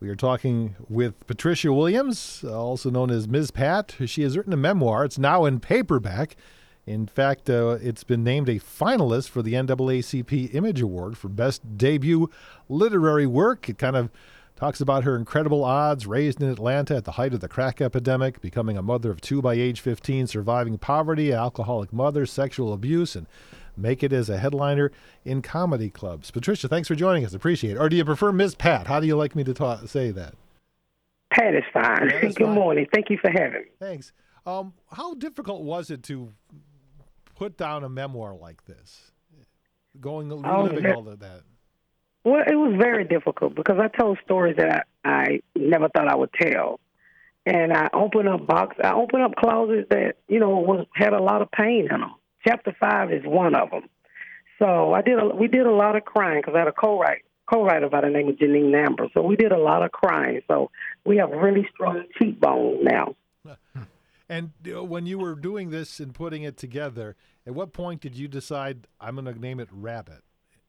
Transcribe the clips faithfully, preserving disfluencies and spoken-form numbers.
We are talking with Patricia Williams, also known as Miz Pat. She has written a memoir. It's now in paperback. In fact, uh, it's been named a finalist for the N double A C P Image Award for Best Debut Literary Work. It kind of talks about her incredible odds, raised in Atlanta at the height of the crack epidemic, becoming a mother of two by age fifteen, surviving poverty, alcoholic mother, sexual abuse, and make it as a headliner in comedy clubs. Patricia, thanks for joining us. Appreciate it. Or do you prefer Miz Pat? How do you like me to ta- say that? Pat is fine. Pat is Good fine. morning. Thank you for having me. Thanks. Um, how difficult was it to put down a memoir like this? Going, reliving Oh, all of that. Well, it was very difficult because I told stories that I, I never thought I would tell. And I opened up box. I opened up closets that, you know, was had a lot of pain in them. Chapter five is one of them. So I did. A, we did a lot of crying because I had a co-write, co-writer by the name of Janine Amber. So we did a lot of crying. So we have really strong cheekbones now. And uh, when you were doing this and putting it together, at what point did you decide, I'm going to name it Rabbit?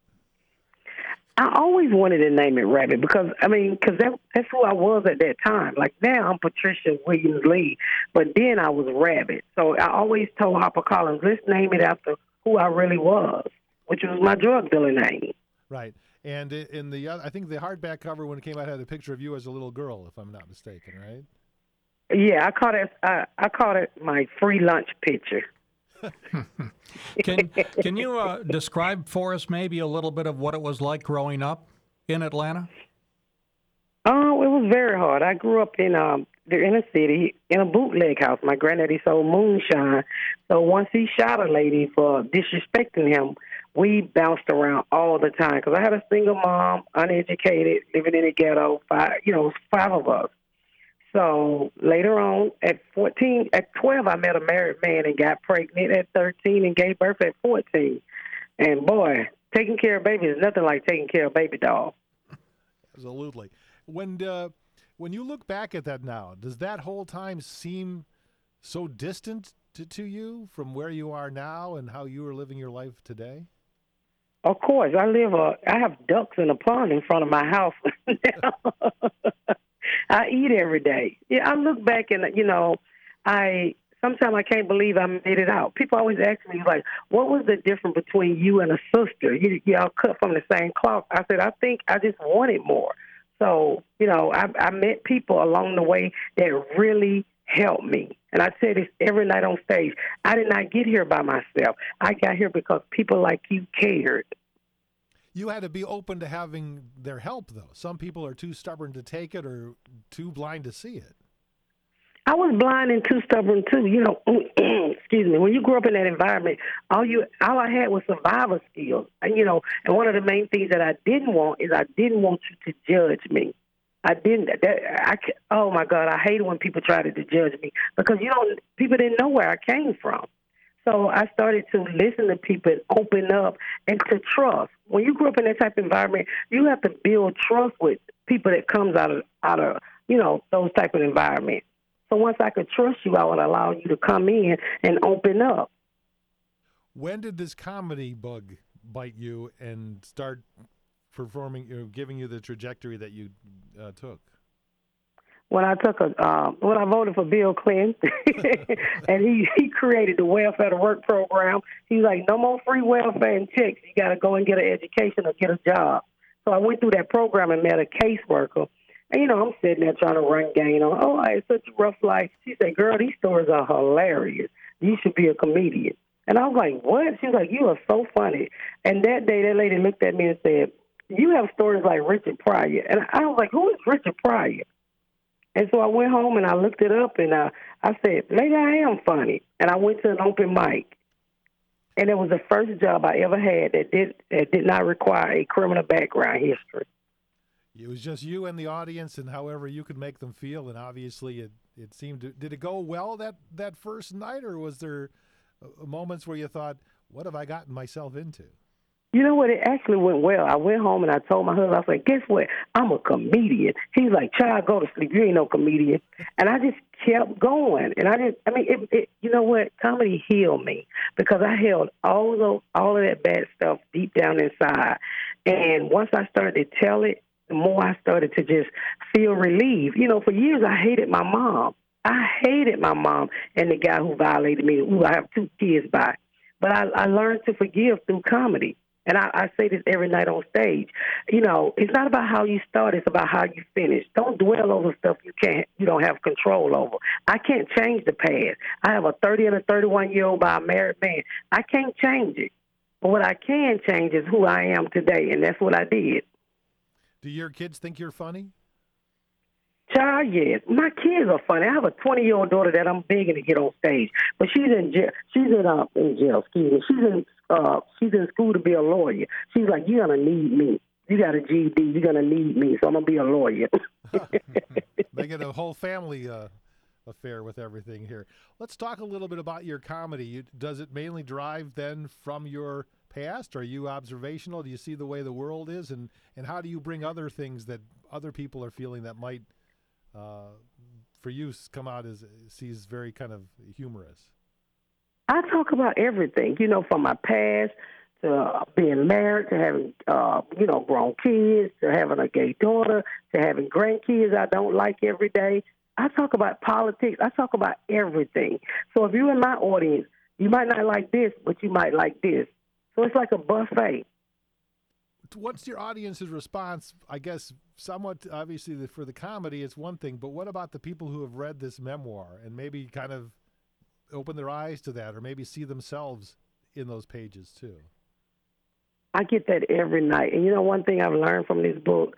I always wanted to name it Rabbit because, I mean, because that, that's who I was at that time. Like now I'm Patricia Williams Lee, but then I was Rabbit. So I always told HarperCollins, let's name it after who I really was, which was my drug dealer name. Right. And in the, I think the hardback cover when it came out had a picture of you as a little girl, if I'm not mistaken, right? Yeah, I called it, I, I called it my free lunch picture. Can can you uh, describe for us maybe a little bit of what it was like growing up in Atlanta? Oh, it was very hard. I grew up in um the inner city in a bootleg house. My granddaddy sold moonshine. So once he shot a lady for disrespecting him, we bounced around all the time because I had a single mom, uneducated, living in the ghetto. Five, you know, five of us. So later on, at fourteen, at twelve, I met a married man and got pregnant at thirteen and gave birth at fourteen. And boy, taking care of baby is nothing like taking care of baby doll. Absolutely. When uh, when you look back at that now, does that whole time seem so distant to, to you from where you are now and how you are living your life today? Of course, I live. A, I have ducks in a pond in front of my house. I eat every day. Yeah, I look back and, you know, I sometimes I can't believe I made it out. People always ask me, like, what was the difference between you and a sister? You, y'all cut from the same cloth. I said, I think I just wanted more. So, you know, I, I met people along the way that really helped me. And I say this every night on stage. I did not get here by myself. I got here because people like you cared. You had to be open to having their help, though. Some people are too stubborn to take it or too blind to see it. I was blind and too stubborn too. You know, excuse me. When you grew up in that environment, all you all I had was survival skills. And you know, and one of the main things that I didn't want is I didn't want you to judge me. I didn't. That, I oh my God, I hated when people tried to judge me because you know people didn't know where I came from. So I started to listen to people and open up and to trust. When you grew up in that type of environment, you have to build trust with people that comes out of out of you know those type of environments. So once I could trust you, I would allow you to come in and open up. When did this comedy bug bite you and start performing, you know, giving you the trajectory that you uh, took? When I took a, um, when I voted for Bill Clinton, and he, he created the welfare to work program. He's like, no more free welfare and checks. You got to go and get an education or get a job. So I went through that program and met a caseworker. And, you know, I'm sitting there trying to run game on, oh, I had such a rough life. She said, girl, these stories are hilarious. You should be a comedian. And I was like, what? She was like, you are so funny. And that day, that lady looked at me and said, you have stories like Richard Pryor. And I was like, who is Richard Pryor? And so I went home and I looked it up and uh, I said, maybe I am funny. And I went to an open mic. And it was the first job I ever had that did that did not require a criminal background history. It was just you and the audience and however you could make them feel. And obviously it, it seemed to, did it go well that, that first night, or was there uh, moments where you thought, what have I gotten myself into? You know what? It actually went well. I went home and I told my husband, I was like, guess what? I'm a comedian. He's like, child, go to sleep. You ain't no comedian. And I just kept going. And I didn't, I mean, it, it, you know what? Comedy healed me because I held all of those, all of that bad stuff deep down inside. And once I started to tell it, the more I started to just feel relieved. You know, for years I hated my mom. I hated my mom and the guy who violated me, who I have two kids by. But I, I learned to forgive through comedy. And I, I say this every night on stage. You know, it's not about how you start, it's about how you finish. Don't dwell over stuff you can't, you don't have control over. I can't change the past. I have a thirty and a thirty-one-year-old by a married man. I can't change it. But what I can change is who I am today, and that's what I did. Do your kids think you're funny? Child, yes. My kids are funny. I have a twenty-year-old daughter that I'm begging to get on stage, but she's in jail. She's in uh, in jail. Excuse me. She's in uh, she's in school to be a lawyer. She's like, you're gonna need me. You got a G E D. You're gonna need me, so I'm gonna be a lawyer. Making a whole family uh, affair with everything here. Let's talk a little bit about your comedy. You, does it mainly derive then from your past? Are you observational? Do you see the way the world is, and and how do you bring other things that other people are feeling that might Uh, for you, come out as sees very kind of humorous? I talk about everything, you know, from my past to uh, being married, to having, uh, you know, grown kids, to having a gay daughter, to having grandkids I don't like every day. I talk about politics. I talk about everything. So if you're in my audience, you might not like this, but you might like this. So it's like a buffet. What's your audience's response? I guess somewhat, obviously, the, for the comedy, it's one thing, but what about the people who have read this memoir and maybe kind of open their eyes to that, or maybe see themselves in those pages too? I get that every night. And you know, one thing I've learned from this book,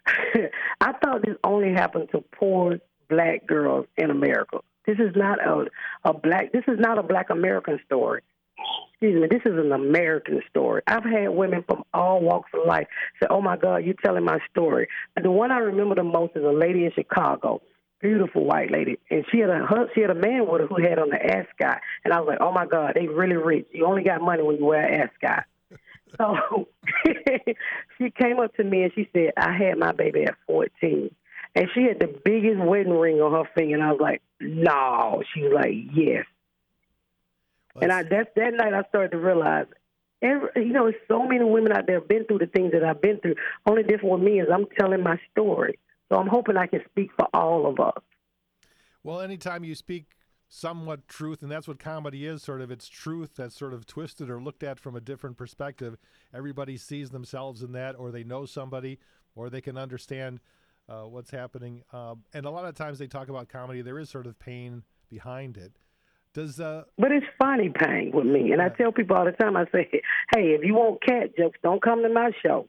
I thought this only happened to poor black girls in America. This is not a, a black, this is not a black American story. Excuse me, this is an American story. I've had women from all walks of life say, oh, my God, you're telling my story. And the one I remember the most is a lady in Chicago, beautiful white lady. And she had a she had a man with her who had on the ascot. And I was like, oh, my God, they really rich. You only got money when you wear an ascot. So she came up to me and she said, I had my baby at fourteen. And she had the biggest wedding ring on her finger. And I was like, no. She was like, yes. Let's... And I that that night I started to realize, every, you know, there's so many women out there have been through the things that I've been through. Only different with me is I'm telling my story. So I'm hoping I can speak for all of us. Well, anytime you speak somewhat truth, and that's what comedy is, sort of, it's truth that's sort of twisted or looked at from a different perspective. Everybody sees themselves in that, or they know somebody, or they can understand uh, what's happening. Um, and a lot of times they talk about comedy, there is sort of pain behind it. Does uh, But it's funny pain with me. And I tell people all the time, I say, hey, if you want cat jokes, don't come to my show.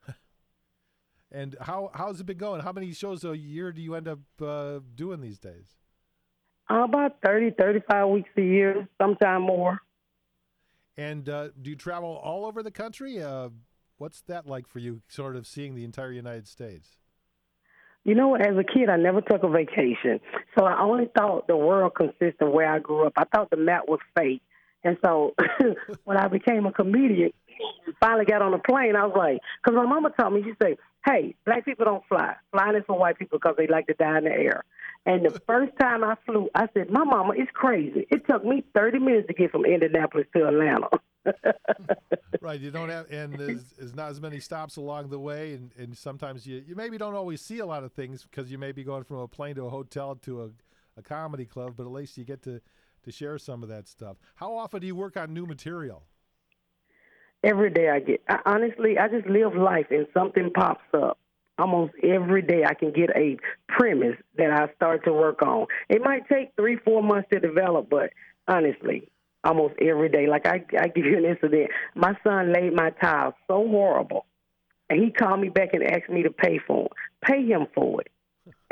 And how how's it been going? How many shows a year do you end up uh, doing these days? Uh, about thirty, thirty-five weeks a year, sometime more. And uh, do you travel all over the country? Uh, what's that like for you, sort of seeing the entire United States? You know, as a kid, I never took a vacation. So I only thought the world consisted of where I grew up. I thought the map was fake. And so when I became a comedian, finally got on a plane, I was like, because my mama taught me, she said, hey, black people don't fly. Flying is for white people because they like to die in the air. And the first time I flew, I said, my mama, it's crazy. It took me thirty minutes to get from Indianapolis to Atlanta. Right, you don't have, and there's, there's not as many stops along the way, and, and sometimes you, you maybe don't always see a lot of things because you may be going from a plane to a hotel to a, a comedy club, but at least you get to, to share some of that stuff. How often do you work on new material? Every day I get, I, honestly, I just live life and something pops up. Almost every day I can get a premise that I start to work on. It might take three, four months to develop, but honestly, almost every day. Like I, I give you an incident. My son laid my tile so horrible, and he called me back and asked me to pay for it. Pay him for it.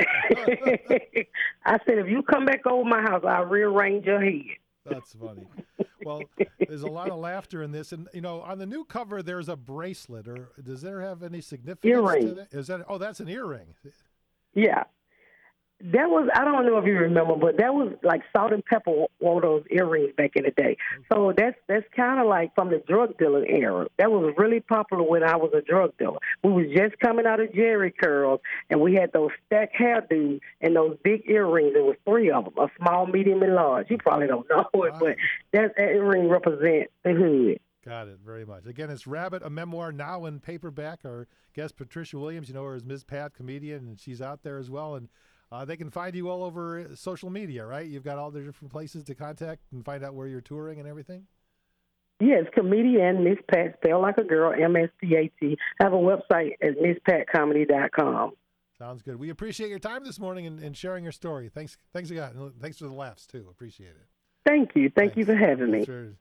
I said, if you come back over my house, I'll rearrange your head. That's funny. Well, there's a lot of laughter in this, and you know, on the new cover, there's a bracelet. Or does there have any significance earring. to that? Is that? Oh, that's an earring. Yeah. That was, I don't know if you remember, but that was like Salt and Pepper wore those earrings back in the day. So that's that's kind of like from the drug dealing era. That was really popular when I was a drug dealer. We was just coming out of Jerry curls, and we had those stacked hairdos and those big earrings. There was three of them, a small, medium, and large. You probably don't know it, but that, that earring represents the hood. Got it. Very much. Again, it's Rabbit, a memoir now in paperback. Our guest, Patricia Williams, you know her as Miz Pat, comedian, and she's out there as well. And uh, they can find you all over social media, right? You've got all the different places to contact and find out where you're touring and everything? Yes, comedian Miss Pat, spelled like a girl, M S P A T. I have a website at miss pat comedy dot com. Sounds good. We appreciate your time this morning and, and sharing your story. Thanks, thanks again. Thanks for the laughs, too. Appreciate it. Thank you. Thank Thanks. you for having me. Sure.